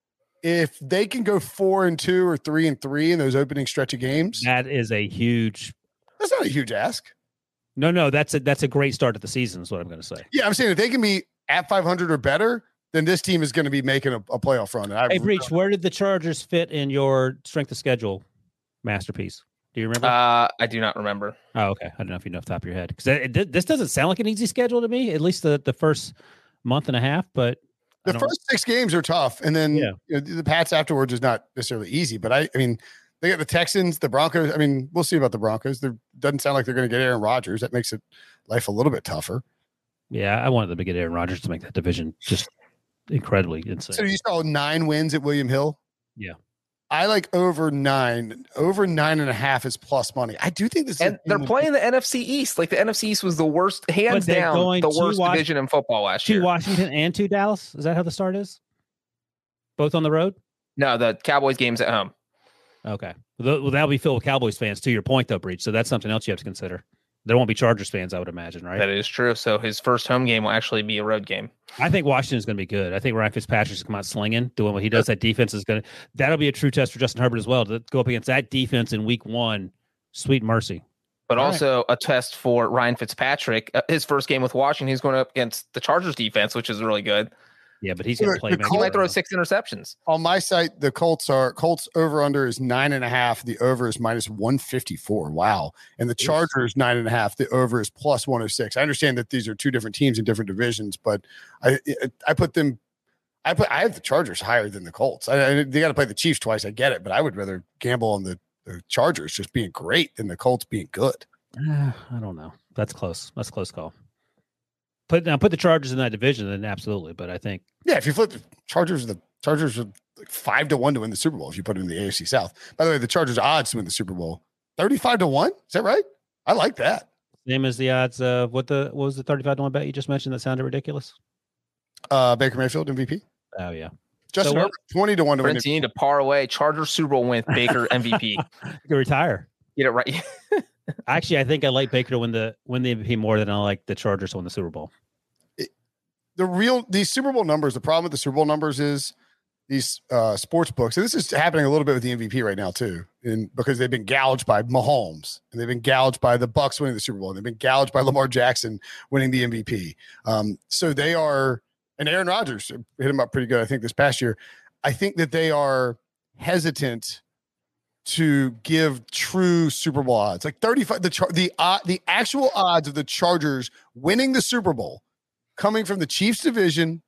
if they can go 4-2 or 3-3 in those opening stretch of games. That is a huge. That's not a huge ask. No, that's a great start to the season. Is what I'm going to say. Yeah, I'm saying if they can be at 500 or better, then this team is going to be making a playoff run. Hey, Breach, where did the Chargers fit in your strength of schedule masterpiece? Do you remember? I do not remember. Oh, okay. I don't know if you know off the top of your head. Because this doesn't sound like an easy schedule to me, at least the first month and a half. But the first 6 games are tough. And then the Pats afterwards is not necessarily easy. But I mean, they got the Texans, the Broncos. I mean, we'll see about the Broncos. There doesn't sound like they're going to get Aaron Rodgers. That makes life a little bit tougher. Yeah, I wanted them to get Aaron Rodgers to make that division just incredibly insane. So you saw 9 wins at William Hill? Yeah. I like over 9. Over 9.5 is plus money. I do think this and they're playing the NFC East. Like the NFC East was the worst, hands down, the worst division in football last year. To Washington and to Dallas? Is that how the start is? Both on the road? No, the Cowboys game's at home. Okay. Well, that'll be filled with Cowboys fans, to your point, though, Breach. So that's something else you have to consider. There won't be Chargers fans, I would imagine, right? That is true. So his first home game will actually be a road game. I think Washington's going to be good. I think Ryan Fitzpatrick's going to come out slinging, doing what he does. That defense is going to – that'll be a true test for Justin Herbert as well, to go up against that defense in week 1. Sweet mercy. But also a test for Ryan Fitzpatrick. His first game with Washington, he's going up against the Chargers defense, which is really good. Yeah, but he's going to play. He might throw 6 interceptions. On my site, the Colts over under is 9.5. The over is minus 154. Wow. And the Chargers 9.5. The over is plus 106. I understand that these are 2 different teams in different divisions, but I put them. I have the Chargers higher than the Colts. They got to play the Chiefs twice. I get it, but I would rather gamble on the Chargers just being great than the Colts being good. I don't know. That's close. That's a close call. Put the Chargers in that division, then absolutely. But I think if you flip the Chargers are like 5-1 to win the Super Bowl if you put it in the AFC South. By the way, the Chargers odds to win the Super Bowl 35-1. Is that right? I like that. Same as the odds of what was the 35-1 bet you just mentioned that sounded ridiculous? Baker Mayfield MVP. Oh yeah. Justin Herbert 20-1 to win. You need to parlay Chargers Super Bowl win with Baker MVP. You can retire. Get it right. Actually, I think I like Baker to win the MVP more than I like the Chargers to win the Super Bowl. These Super Bowl numbers, the problem with the Super Bowl numbers is these sports books, and this is happening a little bit with the MVP right now too, because they've been gouged by Mahomes and they've been gouged by the Bucs winning the Super Bowl, and they've been gouged by Lamar Jackson winning the MVP. So they are, and Aaron Rodgers hit him up pretty good, I think, this past year. I think that they are hesitant to give true Super Bowl odds. Like 35, the actual odds of the Chargers winning the Super Bowl coming from the Chiefs division,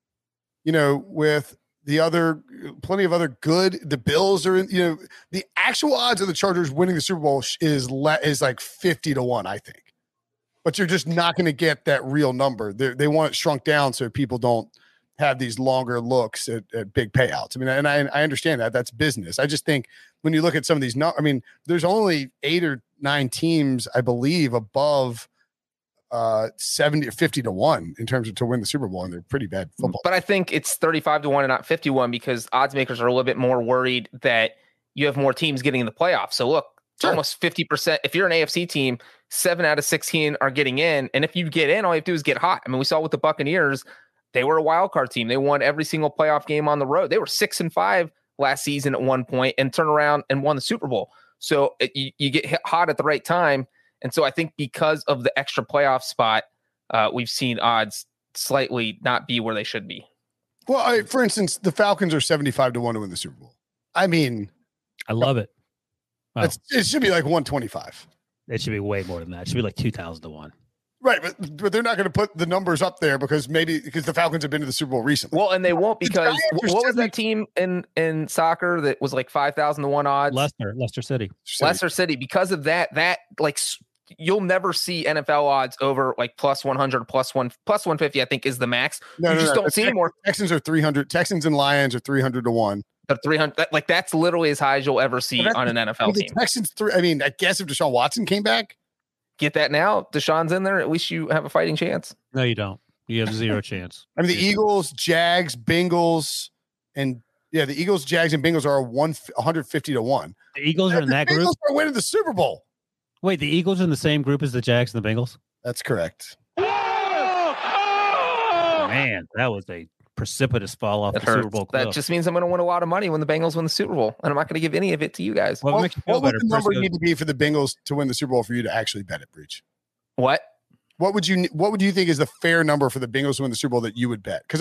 with plenty of other good, the Bills are in, the actual odds of the Chargers winning the Super Bowl is like 50-1, I think. But you're just not going to get that real number. They want it shrunk down so people don't have these longer looks at big payouts. I mean, and I understand that that's business. I just think when you look at some of these, there's only 8 or 9 teams, I believe, above 70 or 50-1 in terms of to win the Super Bowl, and they're pretty bad football. But I think it's 35-1 and not 51 because odds makers are a little bit more worried that you have more teams getting in the playoffs. So look, almost 50%. If you're an AFC team, 7 out of 16 are getting in. And if you get in, all you have to do is get hot. I mean, we saw with the Buccaneers, they were a wild card team. They won every single playoff game on the road. They were 6-5 last season at one point and turned around and won the Super Bowl. So you get hit hot at the right time. And so I think because of the extra playoff spot, we've seen odds slightly not be where they should be. Well, for instance, the Falcons are 75-1 to win the Super Bowl. I mean, I love it. Wow. It should be like 125. It should be way more than that. It should be like 2,000-1. Right, but they're not going to put the numbers up there because the Falcons have been to the Super Bowl recently. Well, and they won't because what was that team in soccer that was like 5,000-1 odds? Leicester City. Leicester City. Because of that like you'll never see NFL odds over like plus 100, plus 150. I think is the max. You just don't see anymore. Texans are 300. Texans and Lions are 300-1. But 300, like that's literally as high as you'll ever see on an NFL team. Texans I guess if Deshaun Watson came back. Get that now. Deshaun's in there. At least you have a fighting chance. No, you don't. You have zero chance. I mean, the Eagles, Jags, Bengals, and the Eagles, Jags, and Bengals are 150-1. The Eagles are in that group. The Bengals are winning the Super Bowl. Wait, the Eagles are in the same group as the Jags and the Bengals? That's correct. Man, that was a precipitous fall off the Super Bowl cliff. That just means I'm going to win a lot of money when the Bengals win the Super Bowl, and I'm not going to give any of it to you guys. What would the number need to be for the Bengals to win the Super Bowl for you to actually bet it, Breach? What? What would you think is the fair number for the Bengals to win the Super Bowl that you would bet? Because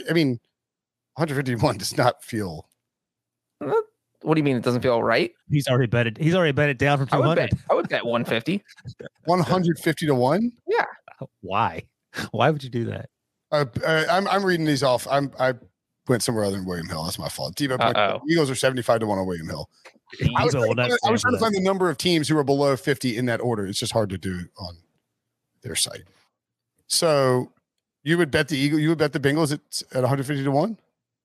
151 does not feel. What do you mean it doesn't feel right? He's already bet it down from 200. I would bet 150. 150-1? Yeah. Why? Why would you do that? I'm reading these off. I went somewhere other than William Hill. That's my fault. Eagles are 75-1 on William Hill. I was trying to find the number of teams who are below 50 in that order. It's just hard to do on their site. So you would bet you would bet the Bengals at 150-1?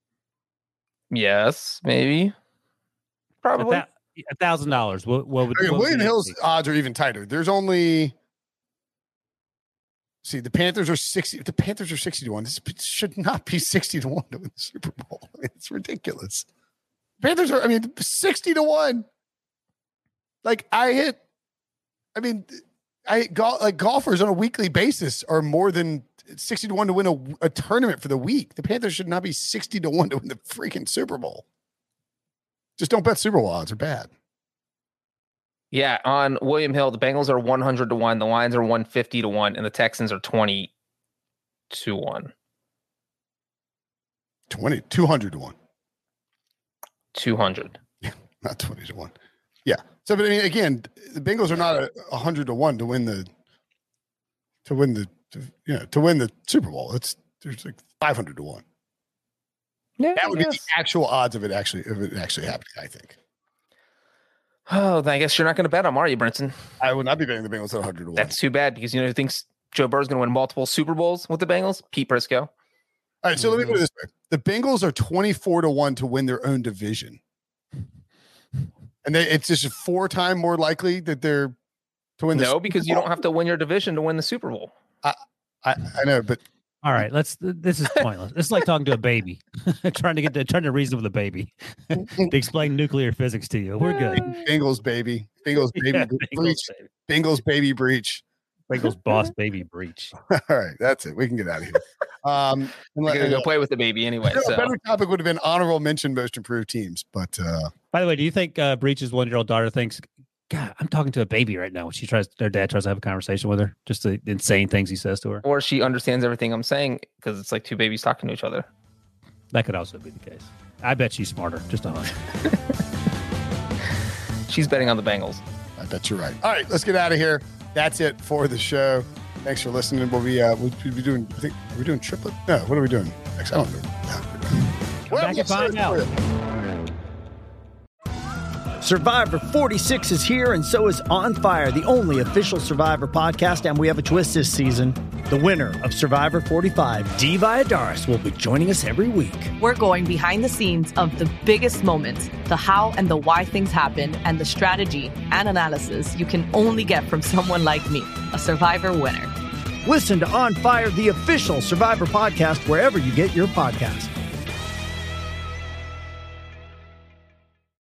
Yes, maybe. Probably $1,000. What would William Hill's odds are even tighter. There's only the Panthers are 60. The Panthers are 60-1. This should not be 60-1 to win the Super Bowl. It's ridiculous. Panthers are 60-1. Golfers on a weekly basis are more than 60-1 to win a tournament for the week. The Panthers should not be 60-1 to win the freaking Super Bowl. Just don't bet Super Bowl odds are bad. Yeah, on William Hill, the Bengals are 100-1, the Lions are 150-1, and the Texans are 20-1. 200-1. 200. Not 20-1. Yeah. So, but again, the Bengals are not 100-1 to win the Super Bowl. There's like 500-1. Yeah, that would be the actual odds of it actually happening, I think. Oh, I guess you're not going to bet them, are you, Brinson? I would not be betting the Bengals at 100-1. That's too bad because you know who thinks Joe Burrow's going to win multiple Super Bowls with the Bengals? Pete Prisco. All right, so let me put it this way: the Bengals are 24-1 to win their own division, and it's just 4 times more likely that they're to win. No, because you don't have to win your division to win the Super Bowl. I know, but. All right, this is pointless. It's like talking to a baby, trying to reason with a baby to explain nuclear physics to you. We're good. Bengals baby breach. Bengals baby breach. Bengals boss baby breach. All right, that's it. We can get out of here. I'm gonna go play with the baby anyway. A better topic would have been honorable mention most improved teams. But by the way, do you think Breach's 1-year-old daughter thinks, God, I'm talking to a baby right now when her dad tries to have a conversation with her, just the insane things he says to her? Or she understands everything I'm saying because it's like 2 babies talking to each other. That could also be the case. I bet she's smarter, just a hunch. She's betting on the Bengals. I bet you're right. All right, let's get out of here. That's it for the show. Thanks for listening. We'll be doing. Are we doing triplet? No. What are we doing next? I don't know. Come back and find out. Survivor 46 is here, and so is On Fire, the only official Survivor podcast, and we have a twist this season. The winner of Survivor 45, Dee Valladares, will be joining us every week. We're going behind the scenes of the biggest moments, the how and the why things happen, and the strategy and analysis you can only get from someone like me, a Survivor winner. Listen to On Fire, the official Survivor podcast, wherever you get your podcasts.